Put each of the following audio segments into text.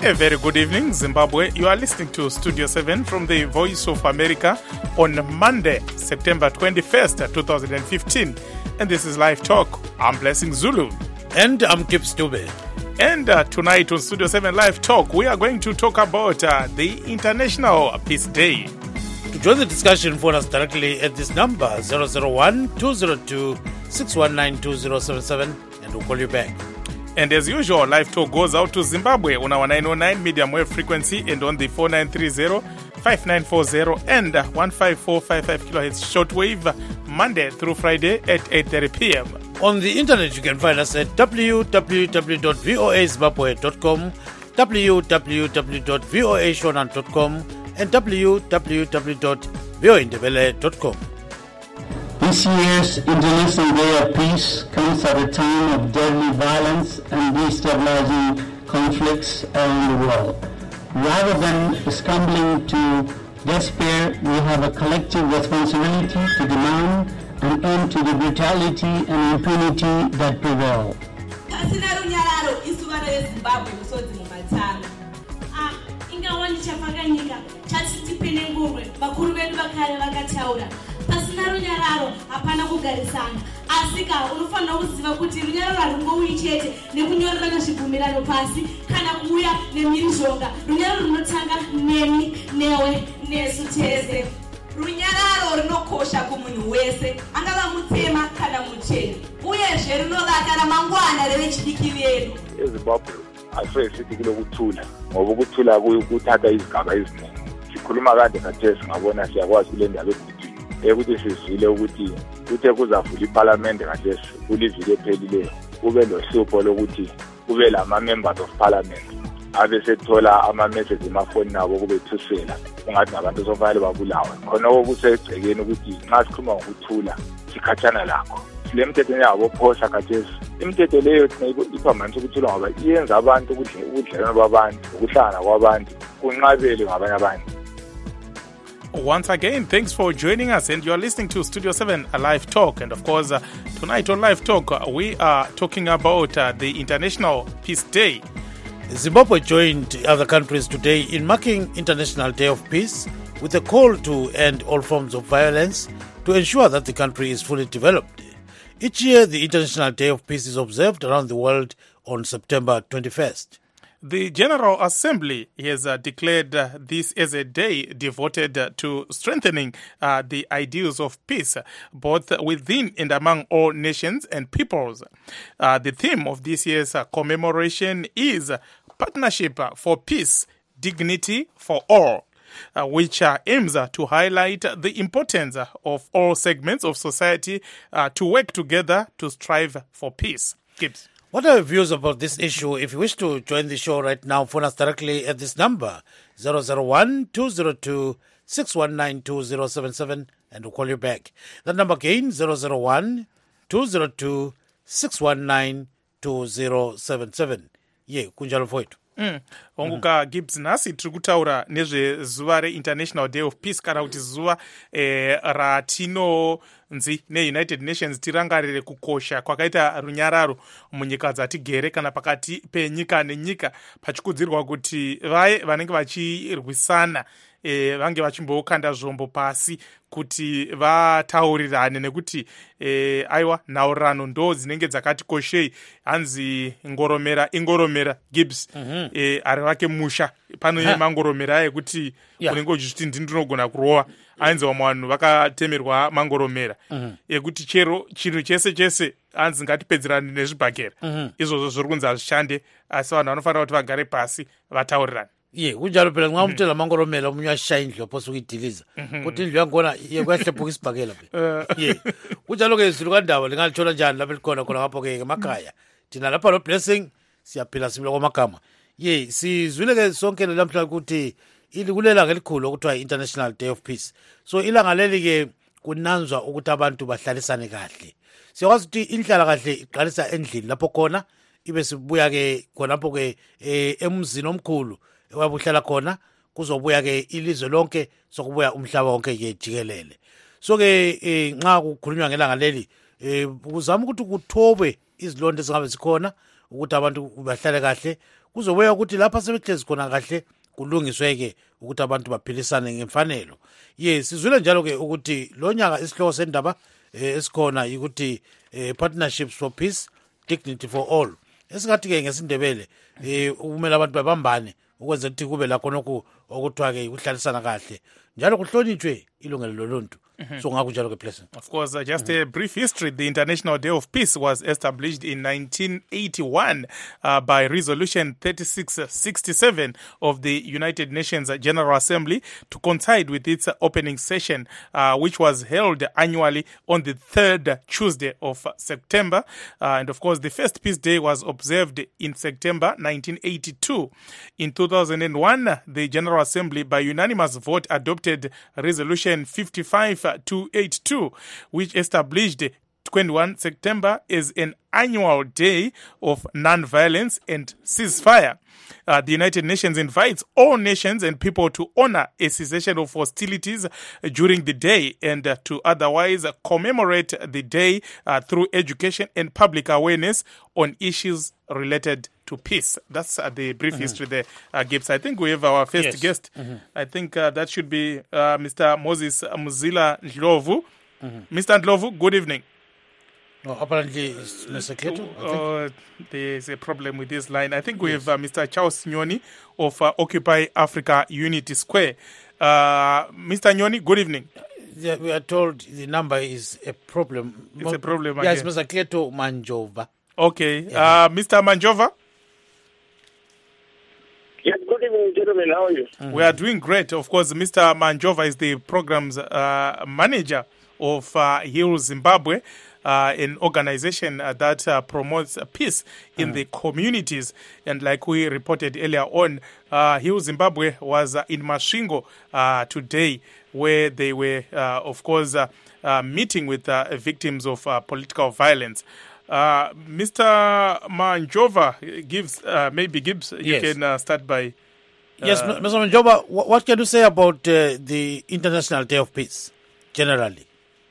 A very good evening, Zimbabwe. You are listening to Studio 7 from the Voice of America on Monday, September 21st, 2015. And this is Live Talk. I'm Blessing Zulu. And I'm Kip Stube. And tonight on Studio 7 Live Talk, we are going to talk about the International Peace Day. To join the discussion, phone us directly at this number, 001-202-619-2077, and we'll call you back. And as usual, Live Talk goes out to Zimbabwe on our 909 medium wave frequency and on the 4930-5940 and 15455 kilohertz shortwave, Monday through Friday at 8:30 p.m. On the internet, you can find us at www.voazimbabwe.com, www.voashonan.com, and www.voindebele.com. This year's International Day of Peace comes at a time of deadly violence and destabilizing conflicts around the world. Rather than succumbing to despair, we have a collective responsibility to demand an end to the brutality and impunity that prevail. Pasina runyararo hapana kugarisana asika unofanira kuziva kuti runyararo harungouyi chete nekunyorerana zvibvumirano pasi kana kuuya nemirizhonga. Runyararo runotanga nemi, newe, nesu tese. Runyararo rinokosha kumunhu wese, angava mutema kana muchena, uyezve rinovaka ramangwana revechidiki vedu. eZimbabwe asiyesithi lokuthula ngoba ukuthula kuthatha izigaba eziningi. Sikhuluma kade khathesi ngabona siyakwazi kule ndaba ukuthi sizwile ukuthi kuthe kuzavula iparliament kathesi kuliviki ephelileyo kube lohlupho lokuthi kube lama-members of parliament abesethola ama-message emafoni nabo kubethusela ungathi ngabantu sofanele babulawe khona okusegcekeni ukuthi nxa sikhuluma ngokuthula sikhathana lakho. Le mithetho yabophosa kathesi imithetho leyo iphambanisa ukuthula ngoba iyenza abantu ubudlelwano babantu ukuhlangana kwabantu kunqabele ngabanye abantu. Once again, thanks for joining us, and you are listening to Studio 7 Live Talk. And of course, tonight on Live Talk, we are talking about the International Peace Day. Zimbabwe joined other countries today in marking International Day of Peace with a call to end all forms of violence to ensure that the country is fully developed. Each year, the International Day of Peace is observed around the world on September 21st. The General Assembly has declared this as a day devoted to strengthening the ideals of peace, both within and among all nations and peoples. The theme of this year's commemoration is Partnership for Peace, Dignity for All, which aims to highlight the importance of all segments of society to work together to strive for peace. Gibbs. What are your views about this issue? If you wish to join the show right now, phone us directly at this number, 001-202-619-2077, and we'll call you back. That number again, 001-202-619-2077. Yeah, kunjalo foitu. Onguka Gibbs nasi tiri kutaura nezvezuva reInternational Day of Peace kana kuti zuva ratinonzi neUnited Nations tirangarire kukosha kwakaita runyararo munyika dzatigere kana pakati penyika nenyika pachikudzirwa kuti vaye vanenge vachirwisana vange vachimbokanda zvombo pasi kuti vataurirane nekuti aiwa nhaurano ndo dzinenge dzakati koshei. Hanzi ingoromera Gibbs ari vake musha pano mangoromera ekuti unenge uchiti ndinogona kurova ainzi vamwe vanhu vakatemerwa mangoromera ekuti chero chinhu chese hanzi ngatipedzerane nezvibhakera. Izvozvo zviri kunzi hazvishande asi vanhu vanofanira kuti vagare pasi vataurirane. Ye kunjalo phela ngamtshela mangoromela umunye ashaya indlu ophosa ukuyidiliza ukuthi indlu yangona yekuyahlephuka isibhakela phela. Ye kunjalo ke izulu kandaba lingalithola njani lapha likhona khona ngapho ke emakhaya thina lapha no Blessing siyaphila simile kwamagama. Ye sizwile ke sonke lamhla ukuthi ilikulela ngelikhulu okuthiwa International Day of Peace. So ilanga leli ke kunanzwa ukuthi abantu bahlalisane kahle. Siyakwazi ukuthi inhlala kahle iqalisa endlini lapho khona ibe sibuya ke khonapho ke emzini omkhulu wabuhlala khona kuzobuya ke ilizwe lonke sokubuya umhlaba wonke ke jikelele. So ke nxa kukhulunywa ngelanga leli uzama ukuthi kuthobwe izilonda ezingabe zikhona ukuthi abantu bahlale kahle kuzobuya ukuthi lapha sebehlezi khona kahle kulungiswe-ke ukuthi abantu baphilisane ngemfanelo sizwile njalo-ke ukuthi lo nyaka isihloko sendaba esikhona yikuthi partnerships for peace dignity for all esingathi-ke ngesindebele kumele abantu babambane ukwenza ukuthi kube lakhonokhu okuthiwa-ke ukuhlalisana kahle njalo kuhlonitshwe ilungelo loluntu. So of course, just a brief history. The International Day of Peace was established in 1981 by Resolution 3667 of the United Nations General Assembly to coincide with its opening session, which was held annually on the third Tuesday of September. And of course, the first Peace Day was observed in September 1982. In 2001, the General Assembly, by unanimous vote, adopted Resolution 55-282, which established 21 September as an annual day of non-violence and ceasefire. The United Nations invites all nations and people to honor a cessation of hostilities during the day and to otherwise commemorate the day through education and public awareness on issues related to peace. That's the brief history there, Gibbs. I think we have our first guest. I think that should be Mr. Moses Muzila Ndlovu. Mr. Ndlovu, good evening. No, apparently it's Mr. Keto. There's a problem with this line. I think we have Mr. Charles Nyoni of Occupy Africa Unity Square. Mr. Nyoni, good evening. Yeah, we are told the number is a problem. It's a problem again. Yes, Mr. Keto Manjova. Okay. Mr. Manjova? Yes, good evening, gentlemen. How are you? We are doing great. Of course, Mr. Manjova is the program's manager of Heal Zimbabwe, an organization that promotes peace in the communities. And like we reported earlier on, Heal Zimbabwe was in Masvingo today, where they were, of course, meeting with victims of political violence. Mr. Manjova, Gibbs, you can start by... Yes, Mr. Manjova, what can you say about the International Day of Peace, generally?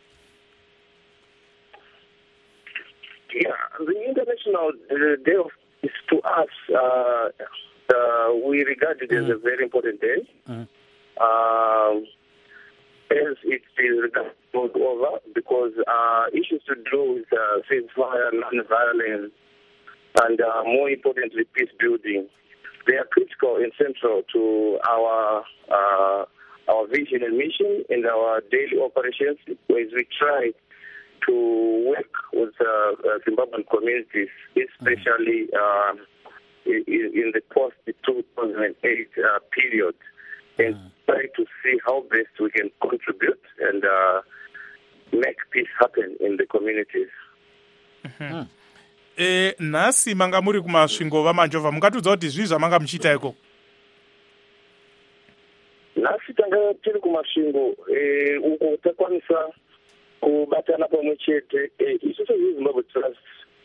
Yeah, the International Day of Peace to us, we regard it as a very important day. As it is regarded over, because issues to do with ceasefire, non-violence, and more importantly, peace building, they are critical and central to our vision and mission and our daily operations as we try to work with Zimbabwean communities, especially in the post-2008 period, and try to see how best we can contribute and make peace happen in the communities. Nasi manga muri kumasvingo vaManjova, mungatiudza kuti zvii zvamanga muchiita iko? Nasi tanga tiri kumasvingo uko takwanisa kubatana pamwe chete isusu Zimbabwe Trust.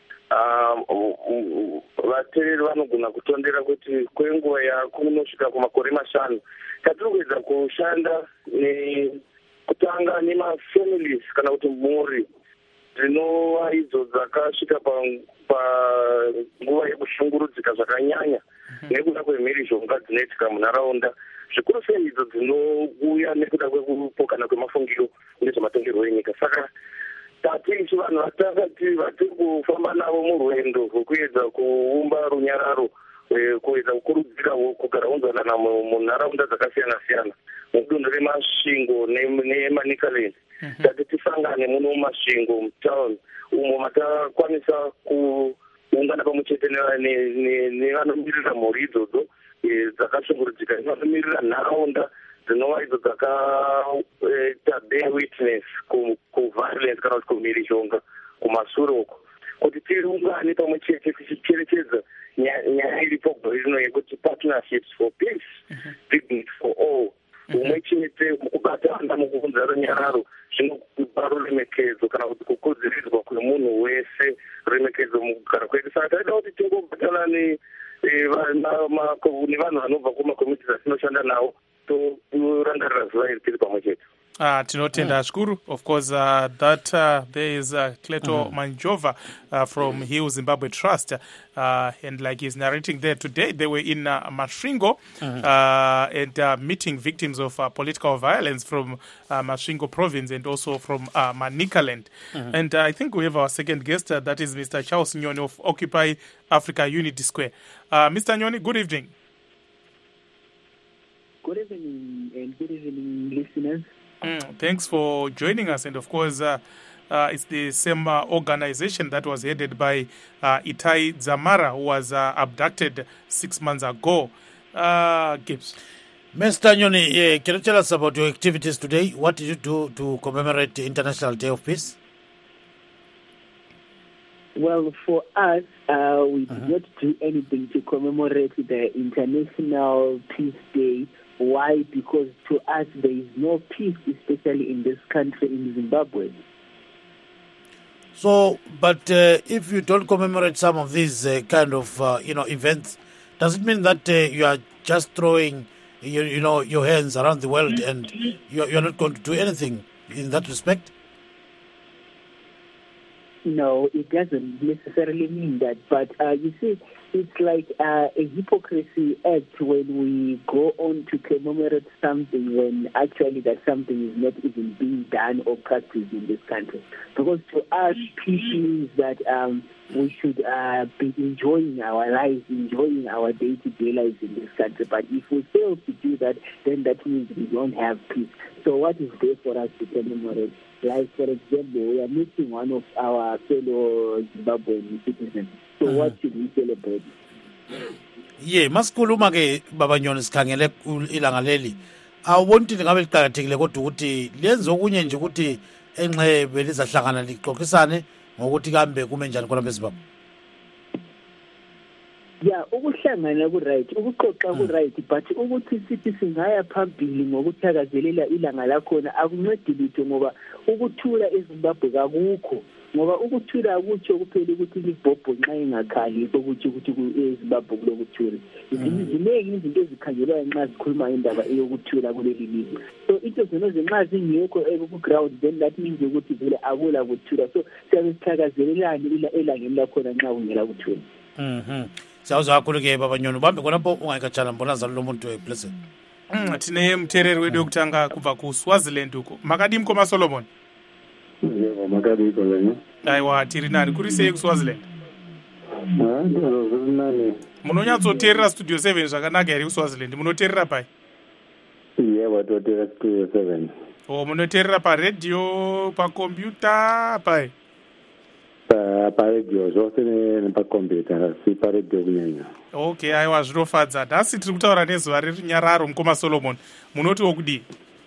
Vateereri vanogona kutondera kuti kwenguva yakunosvika kumakore 5 tatiri kuedza kushanda kutanga nemafamilies kana kuti mhuri dzinova idzo dzakasvika panguva yekushungurudzika zvakanyanya nekuda kwemhirizhonga dzinoitika munharaunda, zvikuru sei idzo dzinouya nekuda kwekupokana kwemafungiro nezvematongerwo enyika. Saka tatichi vanhu vatiri kufamba navo murwendo rwekuedza kuumba runyararo, kuedza kukurudzira kugara unzwanana munharaunda dzakasiyana-siyana mudunhu reMasvingo neManicaland. Tati tisangane muno muMasvingo mutown umo matakwanisa kuungana pamwe chete nevanomirira mhuri idzodzo dzakashungurudzika, nevanomirira nharaunda dzinova idzo dzakaita bear witness kuviolence kana kuti kumhirizhonga kumashure uko, kuti tiungane pamwe chete tichicherechedza nyaya iripo rino yekuti partnerships for peace, dignity for all, umwe chete mukubatana mukuunza runyararo zvinokupa ruremekedzo kana kuti kukudziridzwa kwemunhu wese, ruremekedzo mukugara kwedu. Saka taida kuti tingobatana nevanhu vanobva kumakomiti dzatinoshanda nawo torangarira zuva iri tiri pamwe chete. Tinotenda zvikuru. Of course, there is Cleto Manjova from Hill Zimbabwe Trust. And like he's narrating there today, they were in Masvingo and meeting victims of political violence from Masvingo province and also from Manicaland. And I think we have our second guest, that is Mr. Charles Nyoni of Occupy Africa Unity Square. Mr. Nyoni, good evening. Good evening, and good evening, listeners. Thanks for joining us. And of course, it's the same organization that was headed by Itai Dzamara, who was abducted 6 months ago. Gibbs. Mr. Nyoni, can you tell us about your activities today? What did you do to commemorate the International Day of Peace? Well, for us, we did not do anything to commemorate the International Peace Day. Why? Because to us, there is no peace, especially in this country, in Zimbabwe. So, but if you don't commemorate some of these kind of, events, does it mean that you are just throwing, your hands around the world and you're not going to do anything in that respect? No, it doesn't necessarily mean that. But you see, it's like a hypocrisy act when we go on to commemorate something when actually that something is not even being done or practiced in this country. Because to us, peace means that we should be enjoying our lives, enjoying our day-to-day lives in this country. But if we fail to do that, then that means we don't have peace. So what is there for us to commemorate? Like, for example, we are meeting one of our fellow Zimbabwean citizens. So what should we celebrate? Yeah, masikhuluma ke baba Nyoni sikhangele ilanga leli. Awubona ukuthi ngabe liqhakathekile kodwa ukuthi lenze okunye nje ukuthi enxebe lizahlangana lixoxisane ngokuthi kambe kume njani khona beZimbabwe. Yeah, ukuhlangana ku-right, ukuxoxa ku-right, but ukuthi sithi singaya phambili ngokuthakazelela ilanga lakhona akuncedi lutho ngoba ukuthula eZimbabwe kakukho. Ngoba ukuthula akutsho kuphela ukuthi libhobho nxa engakhali ukuthi eZimbabwe kulokuthula. Ziningi izinto ezikhangelwayo nxa sikhuluma indaba yokuthula kuleli lizwe. So into zonoze nxa zingekho ku-ground, then that means ukuthi vele akula kuthula. So siyabe sithakazelelani elangeni lakhona nxa kungela kuthula. Siyawuzwa kakhulu ke baba Nyoni, ubambe khonapho ungayikatshana mbona zalo muntu blessed. Tine mthereri wedu yokutanga kubva kuSwaziland uko. Makadi mkoma Solomon. Yebo, makadi koleni. Aiwa, tiri nani kuri sei kuSwaziland? Nani. Munonyatsoteerera Studio 7 zvakanaka here kuSwaziland. Munoteerera pai? Yebo, toteerera Studio 7. Munoteerera paredhiyo, pakombiyuta, pai? Paredhiyo zvose nepakombiyuta, si paredhiyo kunyanya. Okay, aiwa, zvinofadza. Nhasi tiri kutaura nezuva rerunyararo mukoma Solomon. Munotiwo kudii?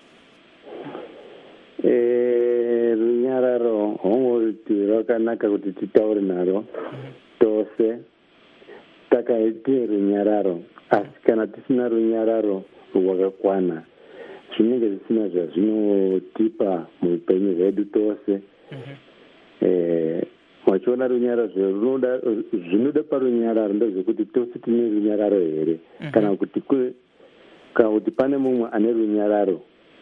Runyararo hongoruti rakanaka kuti titaure naro tose takaite runyararo, asi kana tisina runyararo rwakakwana zvinenge zvisina zvazvinotipa muupenyu hwedu tose. Machiona runyararo zvinoda parunyararo ndezvekuti tose tine runyararo here, kana kuti pane mumwe ane runyararo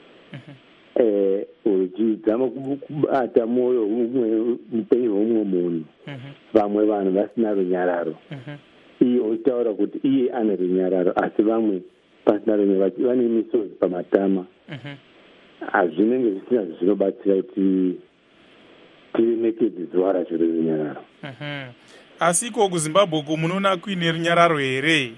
uchidzama kubata mwoyo upenyu hwomumwe munhu, vamwe vanhu vasina runyararo, iye uchitaura kuti iye ane runyararo asi vamwe pasina runyararo, vane misodzi pamatama. Hazvinenge zvisina zvinobatsira kuti tiremekedze zuva racho rerunyararo. Asi iko kuZimbabwe uko munoona kuine runyararo here?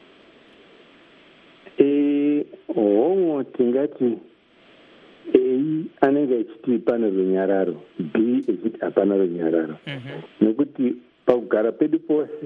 Hongo tingati A anenge achiti pane runyararo, B achiti hapana runyararo. Nekuti pakugara pedu pose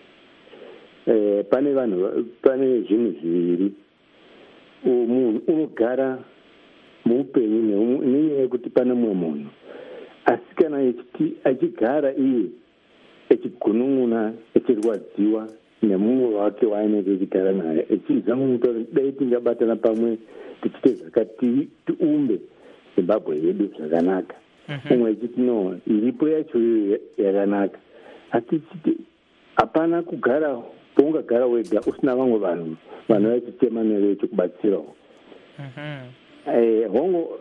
pane zvinhu zviviri. Munhu unogara muupenyu nenyaya yekuti pane mumwe munhu, asi kana achigara iye achigunun'una, achirwadziwa nemumwe wake waanenge achigara naye, achizama kutaura dai tingabatana pamwe tichite zvakati tiumbe Zimbabwe yedu zvakanaka. Umwe achiti no, iripo yacho iyo yakanaka, asi tichiti hapana kugara poungagara wega usina vamwe vanhu vachichema newe chikubatsirawo. hongu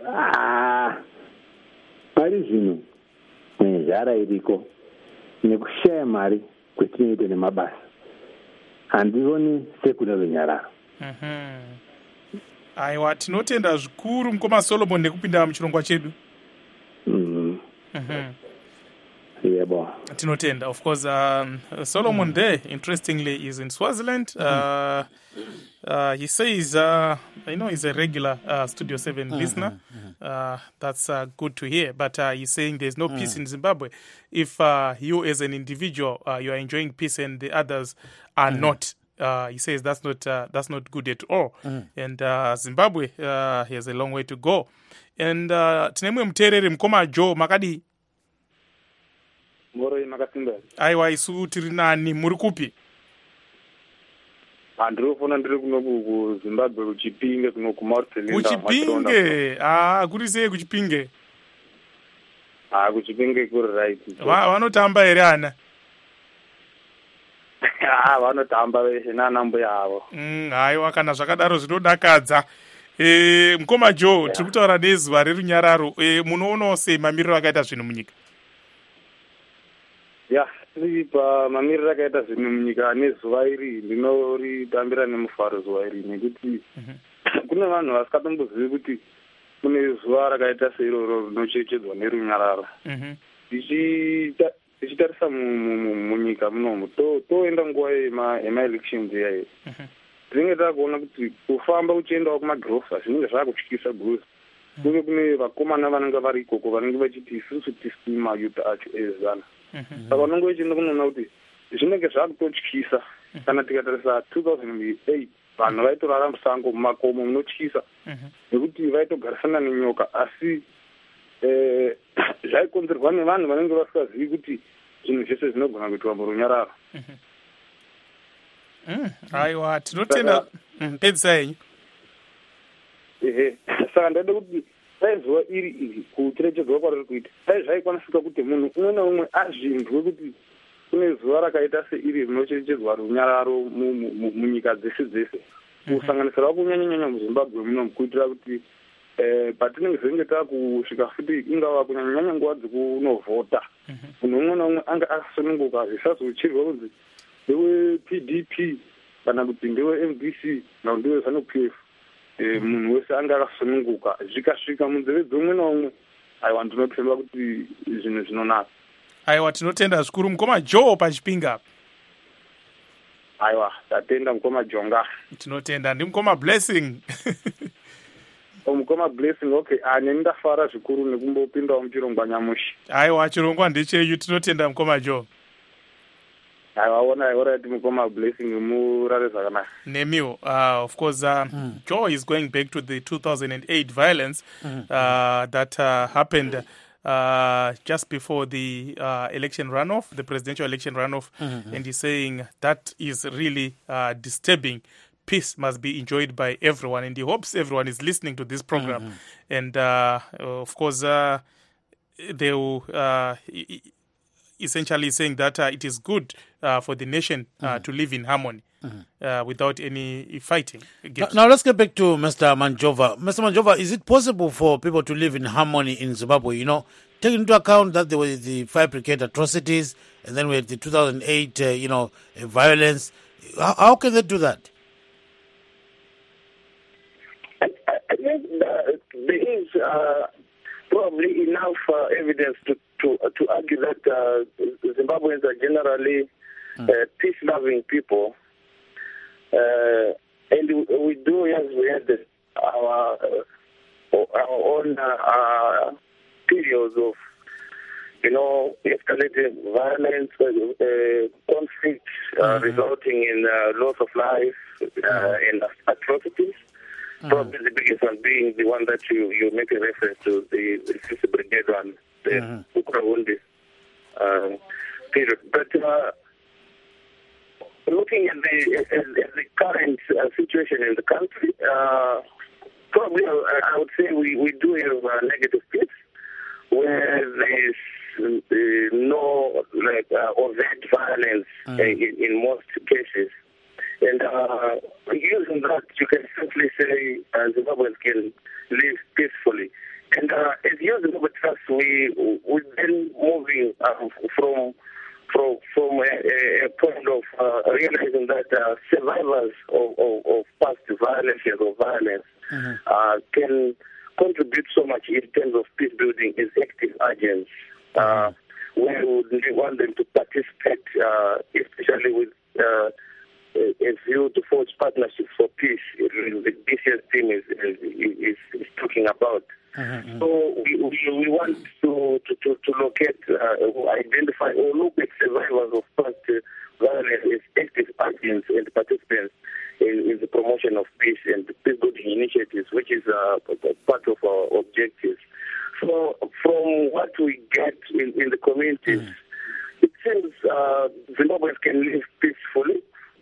pari zvino nenzara iriko nekushaya mari kwetinoite nemabasa handioni sekuda runyararo. Aiwa, tinotenda zvikuru mukoma Solomon nekupinda muchirongwa chedu. Yebo. Tinotenda. Of course, Solomon there, interestingly, is in Swaziland. He says, he's a regular Studio 7 listener. That's good to hear. But he's saying there's no peace in Zimbabwe. If you as an individual, you are enjoying peace and the others are not, he says that's not good at all. And Zimbabwe has a long way to go. And tinemwe muterere mukoma Joe makadi. Aiwa, isu tiri nani, muri kupi? Androfona ndiri kuno kuZimbabwe kuchipinge kuno kuMartin. Kuchipinge? Kuri sei kuchipinge? Kuchipinge kuri right. Vanotamba here ana? Vanotamba veshe nana mbuya avo. Aiwa, kana zvakadaro zvinodakadza. Mukoma Joe, tiri kutaura nezuva rerunyararo. Munoonawo sei mamiriro akaita zvinhu munyika? Tiri pamamiriro akaita zvinhu munyika nezuva iri ndinoritambira nemufaro zuva iri nekuti kune vanhu vasingatombozivi kuti kune zuva rakaita seiroro rinocherechedzwa nerunyararo. Tichitarisa munyika munomu toenda nguva yemaelections iyayi tinenge takuona kuti kufamba uchiendawo kumagirofa zvinenge zvaakutyisa guzi kunge kune vakomana vanenge vari ikoko vanenge vachiti isusu tisii mayuth acho ezana. Saka unenge uchienda kunoona kuti zvinenge zvaakutotyisa. Kana tikatarisa 2008 vanhu vaitorara musango mumakomo munotyisa nekuti vaitogarisana nenyoka, asi zvaikonzerwa nevanhu vanenge vasingazivi kuti zvinhu zvese zvinogona kuitwa murunyararo. Aiwa, tinotenda pedzisa henyu. Saka ndaida kuti dai zuva iri kucherechedzwa kwariri kuita dai zvaikwanisika kuti munhu umwe naumwe azvindwe kuti kune zuva rakaita seiri rinocherechedzwa runyararo munyika dzese dzese, kusanganisirawo kunyanya muZimbabwe munomu, kuitira kuti patinenge zvinenge takusvika futi ingava kunyanya nguva dzekunovhota munhu umwe naumwe anga akasununguka, zvisazochirwa kunzi ndewe PDP kana kuti ndewe MDC kana ndewe ZANU-PF. Munhu wese anga akasununguka, zvikasvika munzeve dzomwe naumwe, aiwa ndinotenda kuti zvinhu zvinonaka. Aiwa, tinotenda zvikuru mukoma Joe pachipinga. Aiwa, tatenda mukoma Jonga. Tinotenda ndi mukoma Blessing. Mukoma Blessing, okay, neni ndafara zvikuru nekumbopindawo muchirongwa nyamushi. Aiwa, chirongwa ndechenyu, tinotenda mukoma Joe. Alright, mukoma Blessing murare zvakanaka. Nemiwo, of course, Joe is going back to the 2008 violence that happened just before the election runoff, the presidential election runoff, and he's saying that is really disturbing. Peace must be enjoyed by everyone, and he hopes everyone is listening to this program. And of course, they will essentially saying that it is good for the nation to live in harmony without any fighting. Now let's get back to Mr. Manjova. Mr. Manjova, is it possible for people to live in harmony in Zimbabwe? You know, taking into account that there were the Fire Brigade atrocities, and then we had the 2008, violence. How can they do that? I think there is probably enough evidence to argue that Zimbabweans are generally peace-loving people, and we do, as we had our own periods of, escalating violence, conflict, resulting in loss of life and atrocities. Probably the biggest one being the one that you make a reference to, the Fifth Brigade one, the Ukrawundi period. But looking at the current situation in the country, probably I would say we do have a negative peace where there is no overt violence in most cases. And using that, you can simply say Zimbabweans can live peacefully. And as you Zimbabwe Trust, we're then moving from a point of realizing that survivors of past violence can contribute so much in terms of peace building as active agents. Where we want them to participate, especially with a view to forge partnerships for peace. The BCS team is talking about. So we want to locate, identify, or look at survivors of past violence as active agents and participants in the promotion of peace and peace building initiatives, which is part of our objectives. So from what we get in the communities, it seems Zimbabweans can live peacefully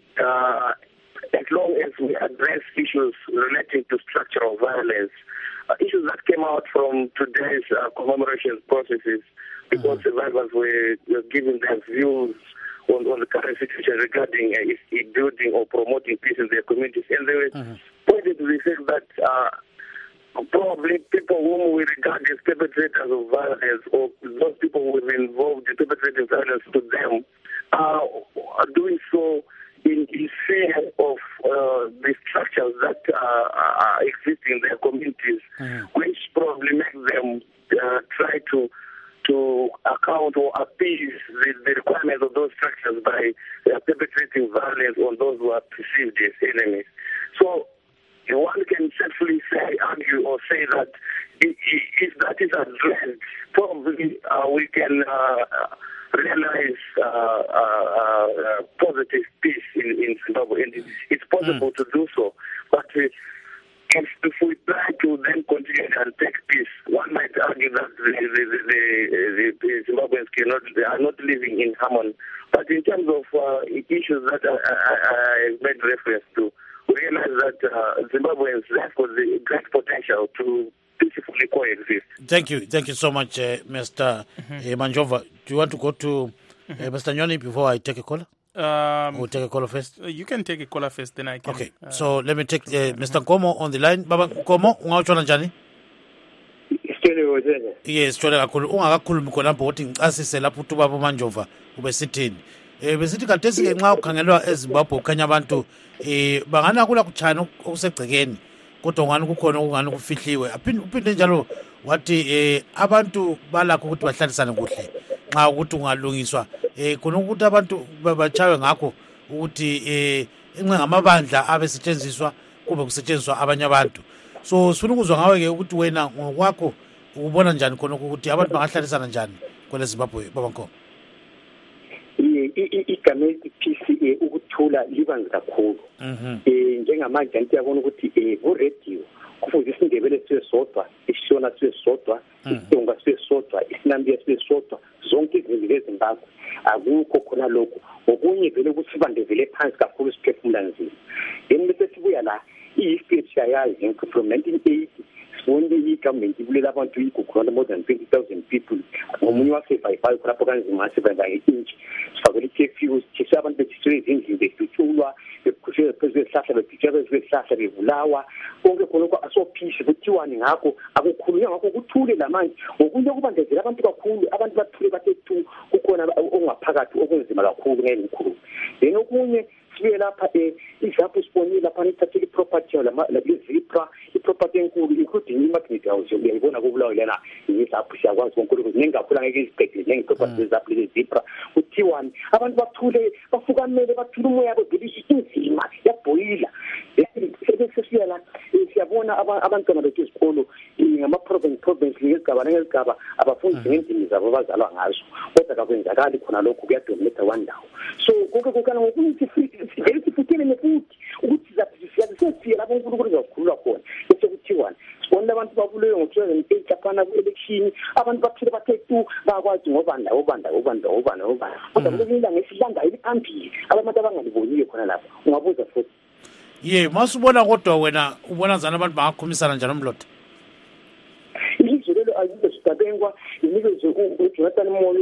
as long as we address issues relating to structural violence, issues that came out from today's commemoration processes, because survivors were giving their views on the current situation regarding building or promoting peace in their communities. And they were pointed to the fact that probably people whom we regard as perpetrators of violence, or those people who were involved in perpetrating violence to them, are doing so in fear of the structures that exist in their communities, which probably make them try to account or appease the requirements of those structures by perpetrating violence on those who are perceived as enemies. So one can safely argue or say that if that is addressed, probably we can realize positive peace in Zimbabwe, and it's possible to do so. But if we try to then continue and take peace, one might argue that the Zimbabweans are not living in harmony. But in terms of issues that I made reference to, we realize that Zimbabweans have got the great potential to peacefully coexist. Thank you so much, Mr. Manjova. Do you want to go to Mr. Nyoni before I take a caller? We'll take a caller first. You can take a caller first, then I can. Okay, so let me take Mr. Nkomo on the line. Baba Nkomo, ungawutshona njani? Yes, tshona kakhulu. Ungakakhulumi khona lapho uthi ngichasise lapho uthi ubaba Manjova ubesithini. Besithi khathesi ke nxa ukhangelwa eZimbabwe ukhanya abantu bangana kula kuchana okusegcekeni. Kodwa ngani kukhona okungani kufihliwe. Uphinde njalo wathi abantu balakho ukuthi bahlalisane kuhle. Nxa ukuthi ungalungiswa khona ukuthi abantu bachawe ngakho ukuthi inxe ngamabandla abesetshenziswa kube kusetshenziswa abanye abantu. So sifuna ukuzwa ngawe ke ukuthi wena ngokwakho ubona njani khona ukuthi abantu bangahlalisana njani kwele Zimbabwe baba Nkomo. Igama peace ukuthula libanzi kakhulu. Njengamanje ngiyabona ukuthi ku-radio kufuze isindebele sibe sodwa, isishona sibe sodwa, isidonga sibe sodwa, isinambiya sibe sodwa, zonke izinto zeZimbabwe akukho khona lokho. Okunye vele ukuthi sibandevele phansi kakhulu siphefumula nzima. Then bese sibuya la i-history siyayazi from 1980 sibonile i-government ibulela abantu igugu more than 20,000 people. Ngomunye wasevayivayo khonapho kanzima sebenza nge-inch. Sifakele i-curfew, sithise abantu bethiswe ezindlini behlutshulwa, bekhushwe phezu kwesihlahla, bebhitshwa phezu kwesihlahla, bebulawa. Konke khonokho asophisi kuthiwani ngakho, akukhulunywa ngakho kuthule lamanje. Ngokunye kubandezela abantu kakhulu, abantu bathule bathe tu, kukhona okungaphakathi okunzima kakhulu ngeke ngikhulume. Then okunye sibuye lapha izapho sibonile lapha nithathele i-property lezipra, i-property enkulu including i-magnet house uyayibona kubulawa lena izapho siyakwazi konke lokho ningakhula ngeke izibhekele njengeproperty lezapho lezipra. Kuthiwani abantu bathule bafukamele bathule umoya yabo vele inzima yabhoyila. Sesiya la siyabona abantwana bethu esikolo ngama-province ngezigaba abafundi ngendimi zabo bazalwa ngazo, kodwa kakwenzakali khona lokho kuyadominate one ndawo. So konke kukana ngokuthi vele sifuthele nefuthi ukuthi siyasiya lapho uNkulunkulu uzakukhulula khona. Bese kuthiwani sibonile abantu babulewe ngo-2008 laphana ku-election, abantu baphile bathe tu bakwazi ngobanda. Kodwa kulila ngesilanga eliphambili abantu abangaliboniyo khona lapho. Ungabuza futhi. Masubona kodwa wena ubona zana abantu bangakhumisana njalo umlotha. Ilizwe lelo ayizwe sitabengwa, ilizwe uJonathan Moyo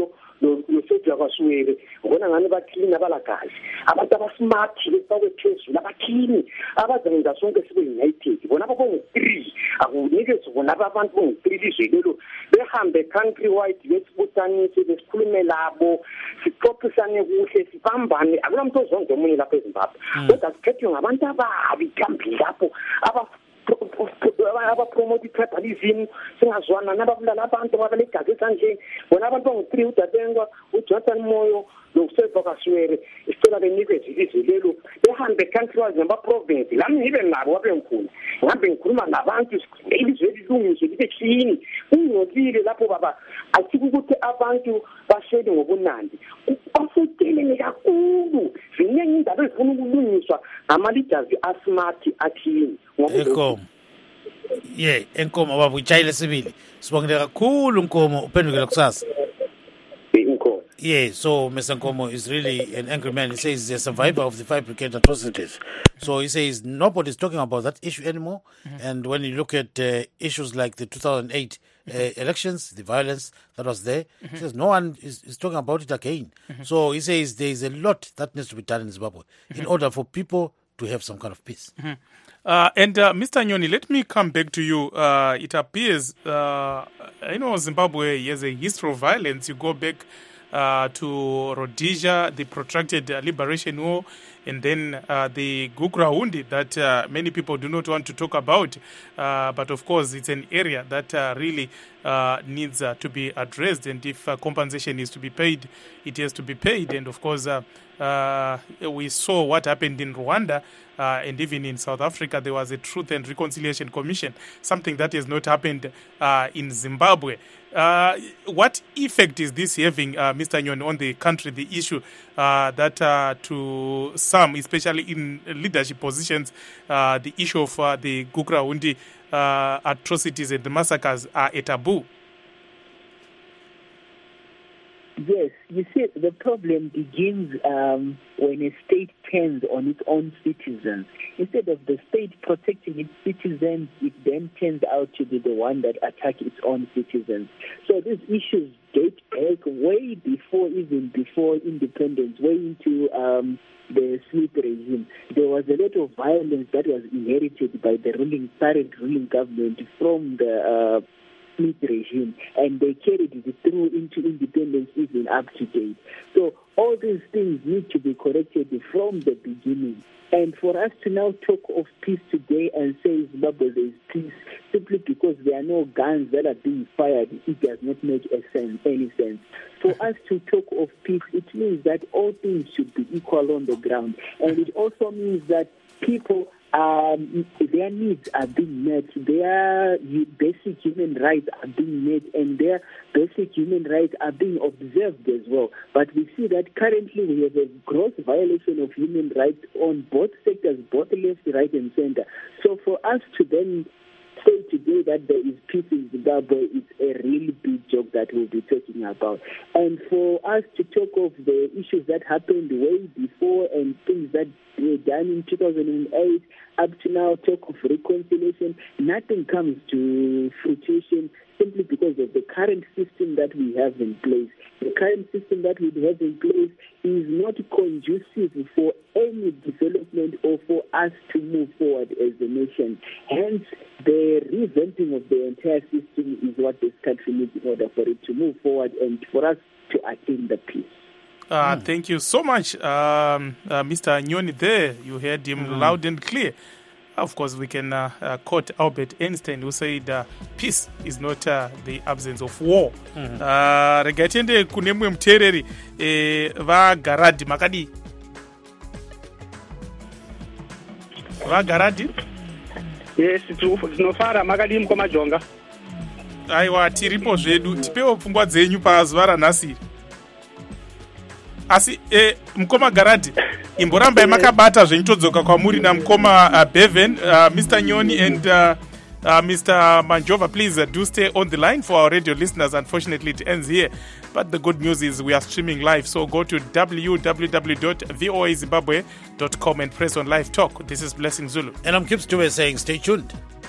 noSoja kwaSwele ngibona ngani baklina balagazi abantu abasmart bakwethezulu abaklini abazenza sonke sibe united bona bongu-3 akunikeze bona abantu bongu-3 lizwe lelo behambe country wide besibutanise besikhulume labo sixoxisane kuhle sibambane akunamuntu ozonke omunye lapha eZimbabwe kodwa sikhethwe ngabantu ababi phambili lapho abapromote tribalism singazwana nababulala abantu abalegazi esandleni bona abantu bongu-3 uDadenga uJonathan Moyo noSoja kwaSwele isicela benikeze ilizwe lelo behambe country-wise naba-province lami ngibe nabo wabe ngikhona ngihambe ngikhuluma nabantu ilizwe lilungiswe libe clean kungcolile lapho baba asikho ukuthi abantu bashele ngobunandi basutelene kakhulu ziningi indaba ezifuna ukulungiswa ngama-leaders asmart aclean enkomo baba utshayile sibili sibongile kakhulu Nkomo uphendukela kusasa. So Mr. Nkomo is really an angry man. He says he's a survivor of the 5 brigade atrocities. So he says nobody's talking about that issue anymore. And when you look at issues like the 2008 elections, the violence that was there, he says no one is talking about it again. So he says there is a lot that needs to be done in Zimbabwe in order for people to have some kind of peace. And Mr. Nyoni, let me come back to you. It appears, Zimbabwe has a history of violence. You go back to Rhodesia, the protracted liberation war, and then the Gugraundi that many people do not want to talk about. But of course, it's an area that really needs to be addressed. And if compensation is to be paid, it has to be paid. And of course, we saw what happened in Rwanda. And even in South Africa, there was a Truth and Reconciliation Commission, something that has not happened in Zimbabwe. What effect is this having, Mr. Nyoni, on the country, the issue that to some, especially in leadership positions, the issue of the Gugraundi atrocities and the massacres are a taboo? Yes, you see, the problem begins when a state turns on its own citizens. Instead of the state protecting its citizens, it then turns out to be the one that attacks its own citizens. So these issues date back way even before independence, way into the Smith regime. There was a lot of violence that was inherited by the current ruling government from the Smith regime, and they carried it through into independence even up to date. So all these things need to be corrected from the beginning. And for us to now talk of peace today and say Zimbabwe there is peace simply because there are no guns that are being fired, it does not make any sense. For us to talk of peace, it means that all things should be equal on the ground. And it also means that people their needs are being met, their basic human rights are being met, and their basic human rights are being observed as well. But we see that currently we have a gross violation of human rights on both sectors, both left, right, and center. So for us to then say today that there is peace in Zimbabwe, it's a really big joke that we'll be talking about. And for us to talk of the issues that happened way before and things that were done in 2008, up to now, talk of reconciliation, nothing comes to fruition simply because of the current system that we have in place. The current system that we have in place is not conducive for any development or for us to move forward as a nation. Hence, the revamping of the entire system is what this country needs in order for it to move forward and for us to attain the peace. Thank you so much, Mr. Nyoni there. You heard him loud and clear. Of course, we can quote Albert Einstein, who said, peace is not the absence of war. Regatende kunemwe mtereri vagaradi makadi. Vagaradi? Yes, tinofara makadi mkomajonga. Aiwa, tiripo zvedu, tipewo pfungwa dzenyu pazuva ranhasi. Asi mukoma Garadi, imboramba makabata zvenitodzoka kwamuri namukoma Bevan, Mr. Nyoni and Mr. Manjova, please do stay on the line for our radio listeners. Unfortunately, it ends here. But the good news is we are streaming live. So go to www.voazimbabwe.com and press on live talk. This is Blessing Zulu. And I'm Kip Stewart saying stay tuned.